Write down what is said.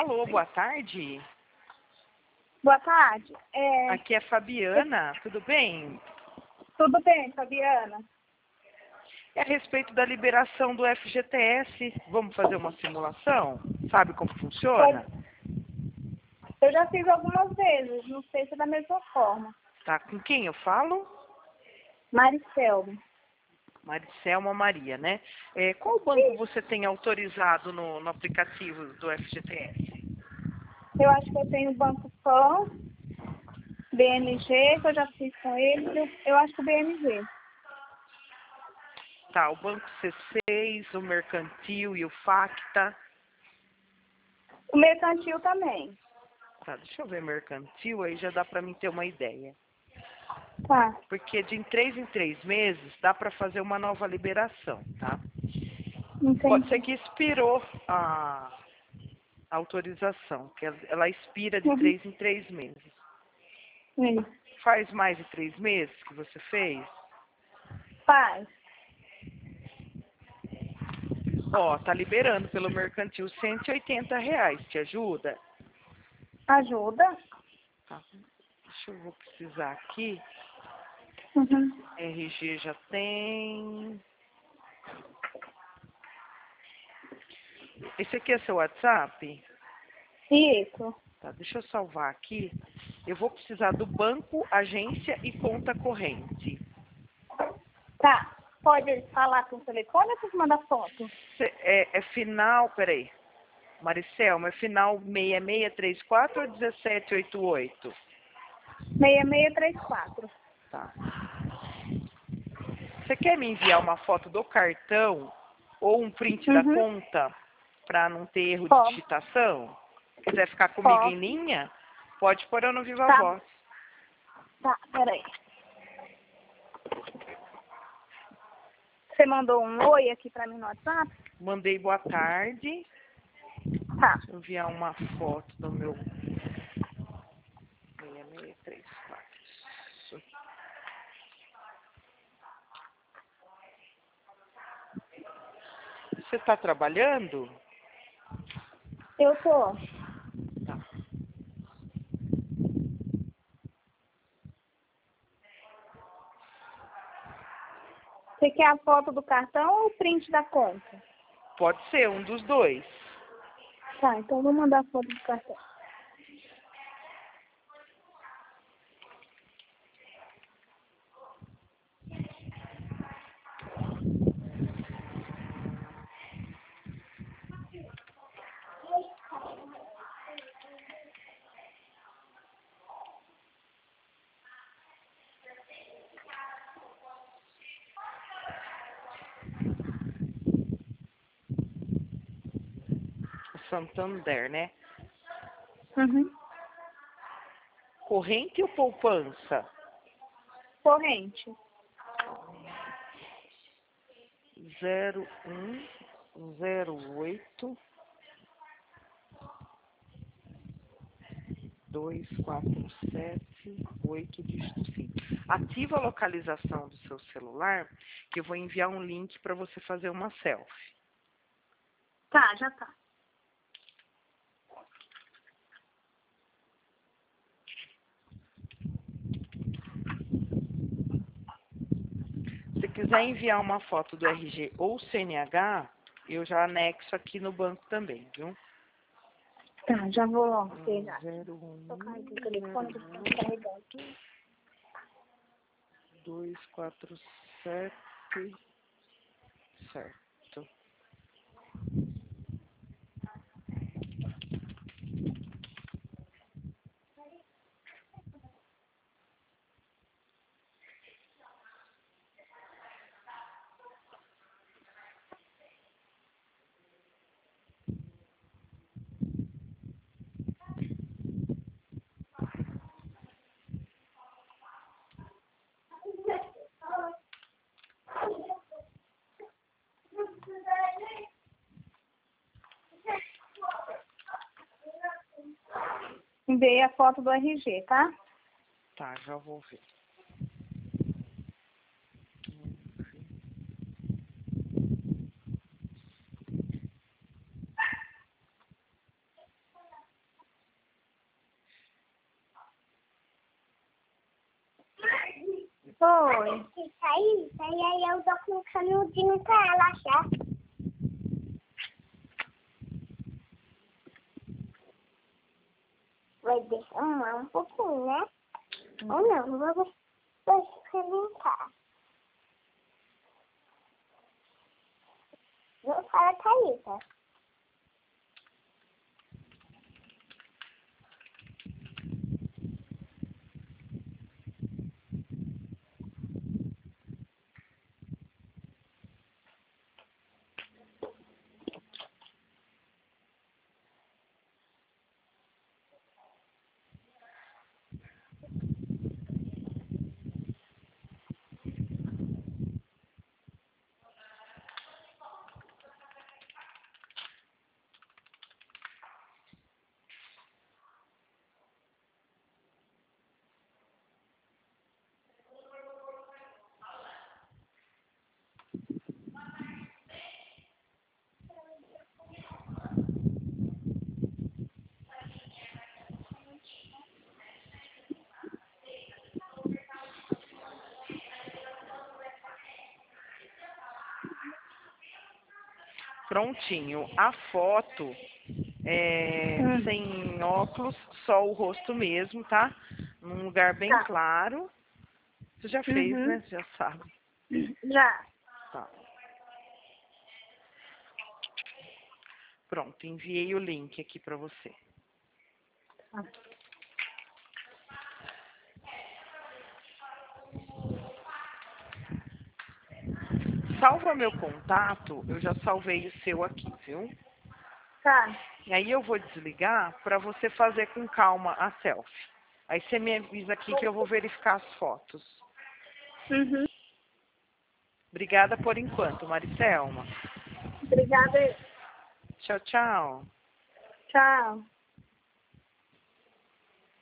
Alô, boa tarde. Boa tarde. Aqui é Fabiana, tudo bem? Tudo bem, Fabiana? É a respeito da liberação do FGTS. Vamos fazer uma simulação? Sabe como funciona? Eu já fiz algumas vezes, não sei se é da mesma forma. Tá, com quem eu falo? Maricelmo. Maricelma Maria, né? Qual banco você tem autorizado no aplicativo do FGTS? Eu acho que eu tenho o Banco Pan, BMG, que eu já fiz com ele. Eu acho que o BMG. Tá, o Banco C6, o Mercantil e o Facta. O Mercantil também. Tá, deixa eu ver Mercantil, aí já dá para mim ter uma ideia. Tá. Porque de em 3 meses dá para fazer uma nova liberação, tá? Pode ser Entendi. que expirou a autorização, que ela expira de Uhum. 3 meses. Isso. Faz mais de 3 meses que você fez? Faz. Ó, tá liberando pelo Mercantil R$ 180. Te ajuda? Ajuda? Tá. Deixa eu vou precisar aqui. Uhum. RG já tem. Esse aqui é seu WhatsApp? Isso. Tá, deixa eu salvar aqui. Eu vou precisar do banco, agência e conta corrente. Tá. Pode falar com o telefone ou você manda foto? É final, peraí. Maricelma, é final 6634 ou 1788? 6634. Tá. Você quer me enviar uma foto do cartão ou um print da Uhum. conta para não ter erro de Pode. digitação? Quiser ficar comigo em Pode. linha, pode pôr eu no Viva Tá. Voz. Tá, peraí. Você mandou um oi aqui pra mim no WhatsApp? Mandei boa tarde. Tá. Deixa eu enviar uma foto do meu 6634. Isso. Você está trabalhando? Eu tô. Tá. Você quer a foto do cartão ou o print da conta? Pode ser um dos dois. Tá, então eu vou mandar a foto do cartão. Santander, né? Uhum. Corrente ou poupança? Corrente. 0108 247 8 dígito 5. Ativa a localização do seu celular, que eu vou enviar um link para você fazer uma selfie. Tá, já tá. Se quiser enviar uma foto do RG ou CNH, eu já anexo aqui no banco também, viu? Tá, já vou lá pegar. 01 Tô carregando o telefone que tá carregando. 247, certo. Enviei a foto do RG, tá? Tá, já vou ver. Foi. Isso aí eu dou com um canudinho pra ela achar. Vai derramar um pouquinho, né? Ou não, vou experimentar. Não fala, Thalita. Prontinho. A foto sem óculos, só o rosto mesmo, tá? Num lugar bem Tá. claro. Você já fez, né? Você já sabe. Já. Tá. Pronto, enviei o link aqui para você. Tá. Salva meu contato, eu já salvei o seu aqui, viu? Tá. E aí eu vou desligar para você fazer com calma a selfie. Aí você me avisa aqui que eu vou verificar as fotos. Uhum. Obrigada por enquanto, Maricelma. Obrigada. Tchau, tchau. Tchau.